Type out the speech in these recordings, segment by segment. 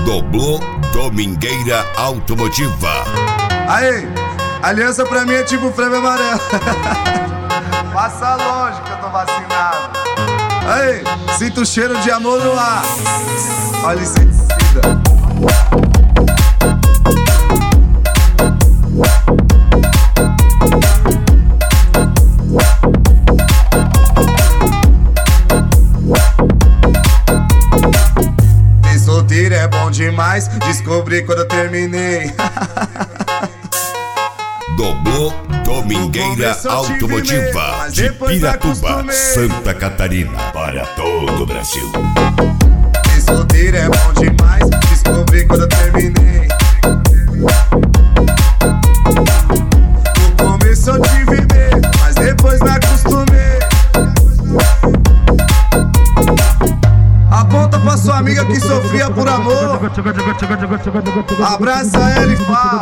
Doblô Domingueira Automotiva. Aí, aliança pra mim é tipo frevo amarelo. Passa longe que eu tô vacinado. Aí, sinto o cheiro de amor no ar. Olha inseticida. Ser solteiro é bom demais, descobri quando eu terminei. Doblô Domingueira Automotiva, de Piratuba, Santa Catarina, para todo o Brasil. Ser solteiro é bom demais, descobri quando eu terminei. No começo eu tive medo, mas depois me acostumei. Aponta pra sua amiga que sofria por amor, abraça ela e fala: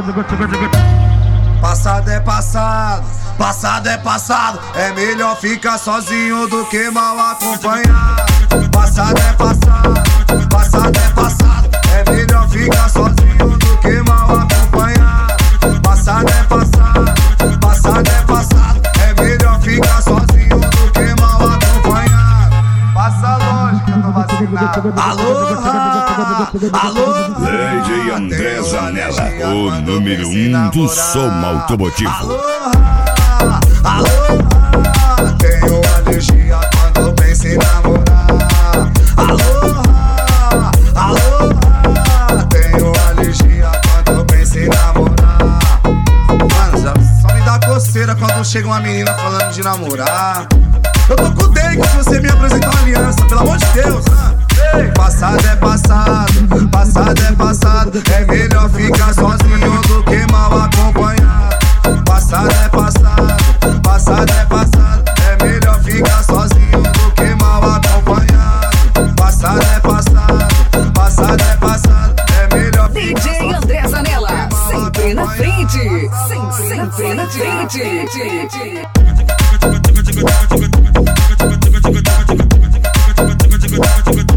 passado é passado, passado é passado. É melhor ficar sozinho do que mal acompanhado. Passado é passado, passado é passado. É melhor ficar sozinho do que mal acompanhado. Passado é passado, passado é passado. É melhor ficar sozinho do que mal acompanhado. Passa longe que eu tô vacinado. Alô, DJ André Zanella, o número 1 do som automotivo. Alô, tenho alergia quando penso em namorar. Alô, tenho alergia quando penso em namorar. Mano, só me dá coceira quando chega uma menina falando de namorar. Eu tô com o dengue se você me apresentar uma aliança, pelo amor de Deus, né? Passado é passado, passado é passado. É melhor ficar sozinho do que mal acompanhado. Passado é passado, passado é passado. É melhor ficar sozinho do que mal acompanhado. Passado é passado, passado é passado. É melhor ficar DJ André Zanella, sempre na frente, sempre na frente. Doblô